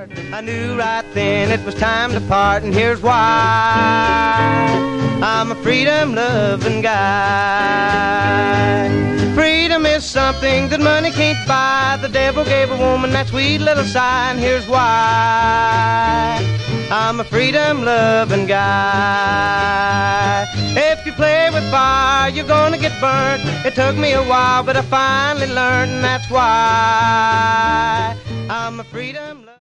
I knew right then it was time to part, and here's why. I'm a freedom-loving guy. Freedom is something that money can't buy. The devil gave a woman that sweet little sigh, and here's why. I'm a freedom-loving guy. If you play with fire, you're gonna get burnt. It took me a while, but I finally learned, and that's why I'm a freedom-loving